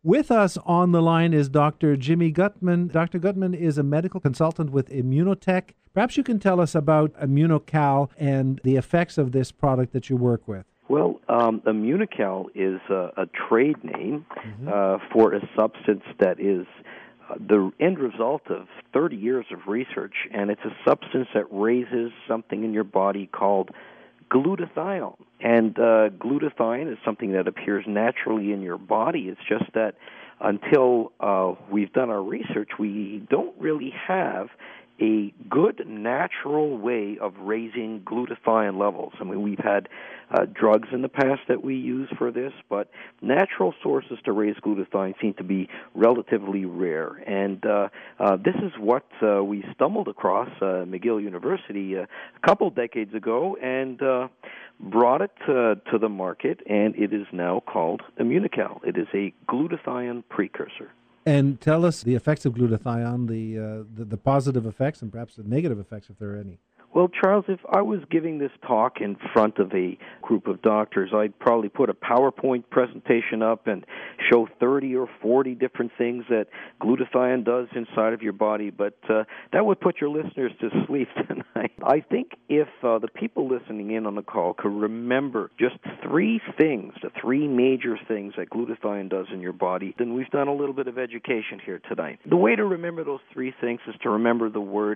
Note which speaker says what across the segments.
Speaker 1: With us on the line is Dr. Jimmy Gutman. Dr. Gutman is a medical consultant with Immunotech. Perhaps you can tell us about Immunocal and the effects of this product that you work with.
Speaker 2: Well, Immunocal is a trade name for a substance that is the end result of 30 years of research, and it's a substance that raises something in your body called glutathione. And glutathione is something that appears naturally in your body. It's just that until we've done our research, we don't really have a good natural way of raising glutathione levels. I mean, we've had drugs in the past that we use for this, but natural sources to raise glutathione seem to be relatively rare. And this is what we stumbled across McGill University a couple decades ago and brought it to the market, and it is now called Immunocal. It is a glutathione precursor.
Speaker 1: And tell us the effects of glutathione, the positive effects and perhaps the negative effects, if there are any.
Speaker 2: Well, Charles, if I was giving this talk in front of a group of doctors, I'd probably put a PowerPoint presentation up and show 30 or 40 different things that glutathione does inside of your body, but that would put your listeners to sleep tonight. I think if the people listening in on the call could remember just three things, the three major things that glutathione does in your body, then we've done a little bit of education here tonight. The way to remember those three things is to remember the word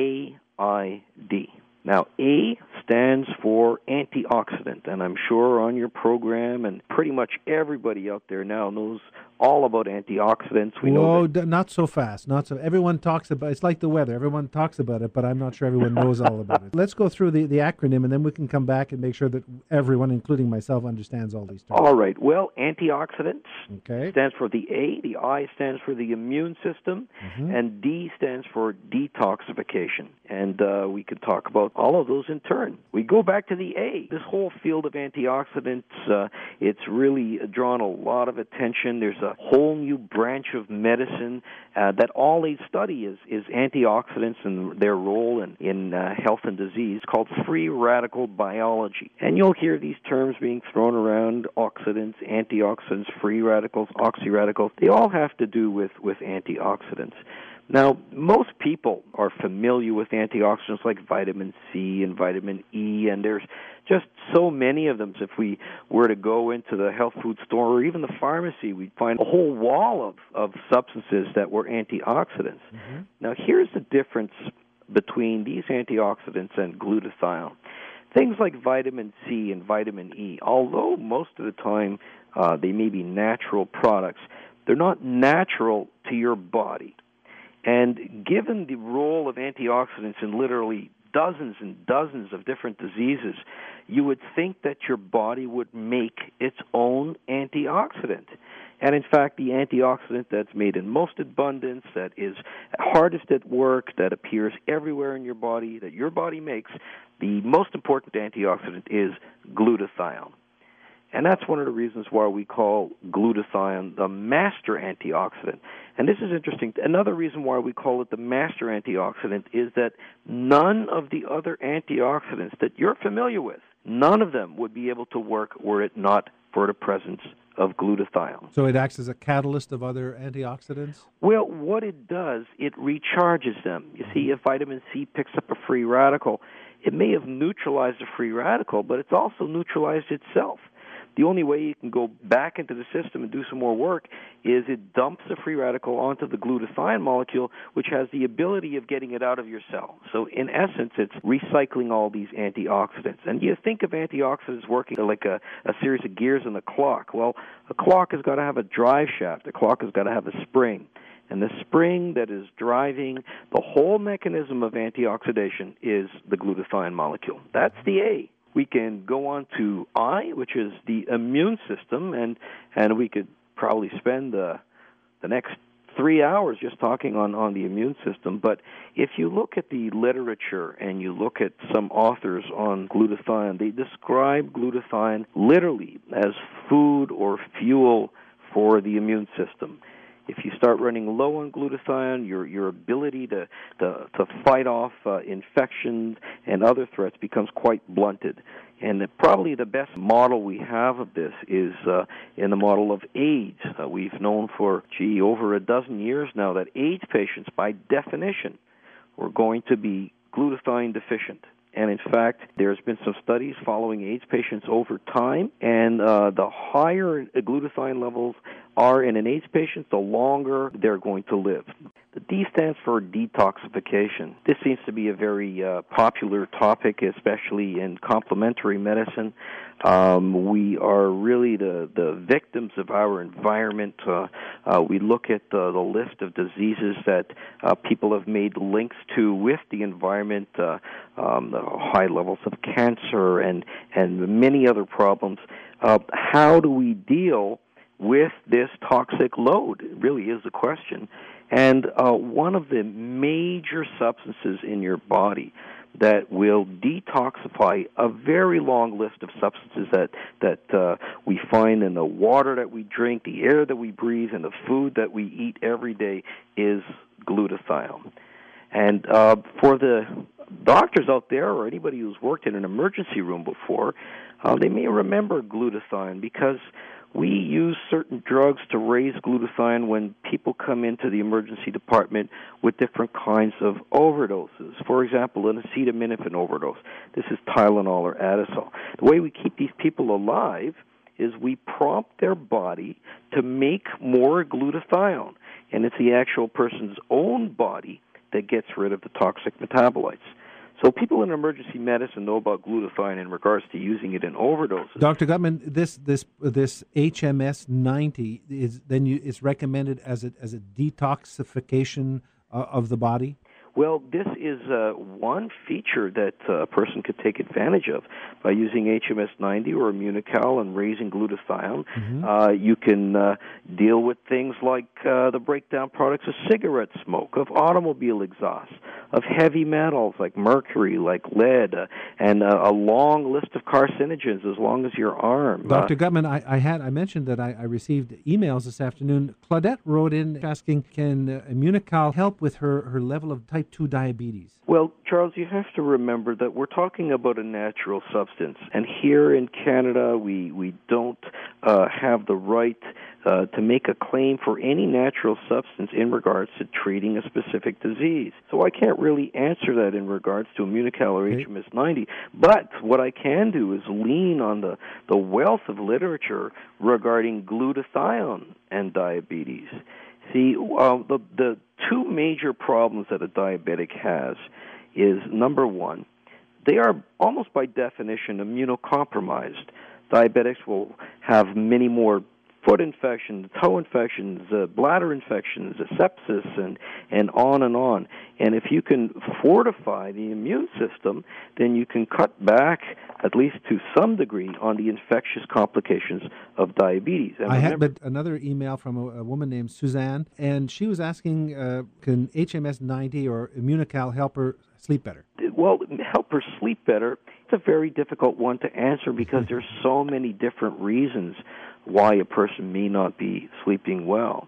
Speaker 2: AID. Now, A stands for antioxidant, and I'm sure on your program and pretty much everybody out there now knows all about antioxidants.
Speaker 1: We know not so fast. Not so. Everyone talks about it's like the weather. Everyone talks about it, but I'm not sure everyone knows all about it. Let's go through the acronym, and then we can come back and make sure that everyone, including myself, understands all these terms.
Speaker 2: All right. Well, antioxidants stands for the A. The I stands for the immune system, and D stands for detoxification. And we could talk about all of those in turn. We go back to the A. This whole field of antioxidants, it's really drawn a lot of attention. There's a whole new branch of medicine that all they study is antioxidants and their role in health and disease, called free radical biology. And you'll hear these terms being thrown around: oxidants, antioxidants, free radicals, oxyradicals. They all have to do with antioxidants. Now, most people are familiar with antioxidants like vitamin C and vitamin E, and there's just so many of them. If we were to go into the health food store or even the pharmacy, we'd find a whole wall of substances that were antioxidants. Now, here's the difference between these antioxidants and glutathione. Things like vitamin C and vitamin E, although most of the time they may be natural products, they're not natural to your body. And given the role of antioxidants in literally dozens and dozens of different diseases, you would think that your body would make its own antioxidant. And in fact, the antioxidant that's made in most abundance, that is hardest at work, that appears everywhere in your body, that your body makes, the most important antioxidant is glutathione. And that's one of the reasons why we call glutathione the master antioxidant. And this is interesting. Another reason why we call it the master antioxidant is that none of the other antioxidants that you're familiar with, none of them would be able to work were it not for the presence of glutathione.
Speaker 1: So it acts as a catalyst of other antioxidants?
Speaker 2: Well, what it does, it recharges them. You see, if vitamin C picks up a free radical, it may have neutralized the free radical, but it's also neutralized itself. The only way you can go back into the system and do some more work is it dumps the free radical onto the glutathione molecule, which has the ability of getting it out of your cell. So in essence, it's recycling all these antioxidants. And you think of antioxidants working like a series of gears in a clock. Well, a clock has got to have a drive shaft. A clock has got to have a spring. And the spring that is driving the whole mechanism of antioxidation is the glutathione molecule. That's the A. We can go on to I, which is the immune system, and we could probably spend the next 3 hours just talking on the immune system. But if you look at the literature and you look at some authors on glutathione, they describe glutathione literally as food or fuel for the immune system. If you start running low on glutathione, your ability to fight off infections and other threats becomes quite blunted. And probably the best model we have of this is in the model of AIDS. We've known for, over a dozen years now that AIDS patients, by definition, were going to be glutathione deficient. And in fact, there's been some studies following AIDS patients over time, and the higher glutathione levels are in an AIDS patient, the longer they're going to live. The D stands for detoxification. This seems to be a very popular topic, especially in complementary medicine. We are really the victims of our environment. We look at the list of diseases that people have made links to with the environment, the high levels of cancer and many other problems. How do we deal with this toxic load? It really is the question. And one of the major substances in your body that will detoxify a very long list of substances that we find in the water that we drink, the air that we breathe, and the food that we eat every day is glutathione. And for the doctors out there or anybody who's worked in an emergency room before, they may remember glutathione because we use certain drugs to raise glutathione when people come into the emergency department with different kinds of overdoses. For example, an acetaminophen overdose. This is Tylenol or Adasol. The way we keep these people alive is we prompt their body to make more glutathione, and it's the actual person's own body that gets rid of the toxic metabolites. So people in emergency medicine know about glutathione in regards to using it in overdoses.
Speaker 1: Dr. Gutman, this HMS 90 is recommended as a detoxification of the body?
Speaker 2: Well, this is one feature that a person could take advantage of by using HMS 90 or Immunocal and raising glutathione. Mm-hmm. You can deal with things like the breakdown products of cigarette smoke, of automobile exhaust, of heavy metals like mercury, like lead, and a long list of carcinogens as long as your arm.
Speaker 1: Dr. Gutman, I mentioned that I received emails this afternoon. Claudette wrote in asking, can Immunocal help with her level of type 2 diabetes?
Speaker 2: Well, Charles, you have to remember that we're talking about a natural substance. And here in Canada, we don't have the right to make a claim for any natural substance in regards to treating a specific disease. So I can't really answer that in regards to Immunocal or HMS 90. But what I can do is lean on the wealth of literature regarding glutathione and diabetes. See, the two major problems that a diabetic has is, number one, they are almost by definition immunocompromised. Diabetics will have many more foot infections, toe infections, bladder infections, sepsis, and on and on. And if you can fortify the immune system, then you can cut back, at least to some degree, on the infectious complications of diabetes. And
Speaker 1: I had another email from a woman named Suzanne, and she was asking, can HMS 90 or Immunocal help her sleep better?
Speaker 2: Well, help her sleep better. It's a very difficult one to answer because there's so many different reasons why a person may not be sleeping well.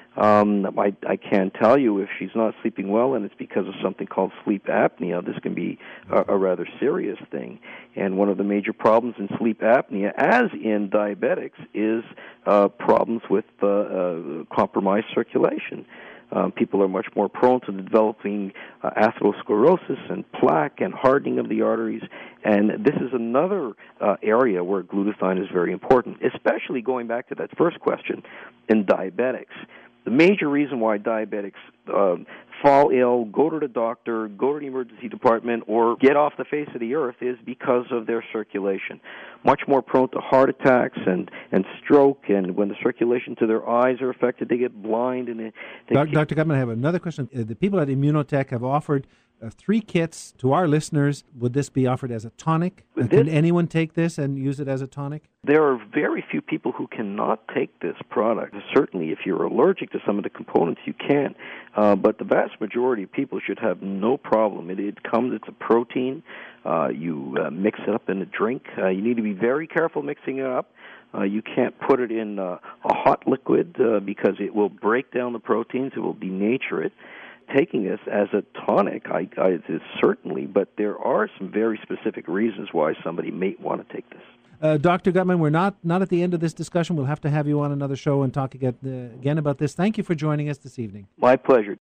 Speaker 2: I can tell you if she's not sleeping well and it's because of something called sleep apnea, this can be a rather serious thing. And one of the major problems in sleep apnea, as in diabetics, is problems with compromised circulation. People are much more prone to developing atherosclerosis and plaque and hardening of the arteries. And this is another area where glutathione is very important, especially going back to that first question in diabetics. The major reason why diabetics fall ill, go to the doctor, go to the emergency department, or get off the face of the earth is because of their circulation. Much more prone to heart attacks and stroke, and when the circulation to their eyes are affected, they get blind. And
Speaker 1: Dr. Gutman, I have another question. The people at Immunotech have offered 3 kits to our listeners. Would this be offered as a tonic? Can anyone take this and use it as a tonic?
Speaker 2: There are very few people who cannot take this product. Certainly, if you're allergic to some of the components, you can. But the vast majority of people should have no problem. It comes, it's a protein. You mix it up in a drink. You need to be very careful mixing it up. You can't put it in a hot liquid because it will break down the proteins. It will denature it. Taking this as a tonic, I certainly, but there are some very specific reasons why somebody may want to take this.
Speaker 1: Dr. Gutman, we're not at the end of this discussion. We'll have to have you on another show and talk again about this. Thank you for joining us this evening.
Speaker 2: My pleasure.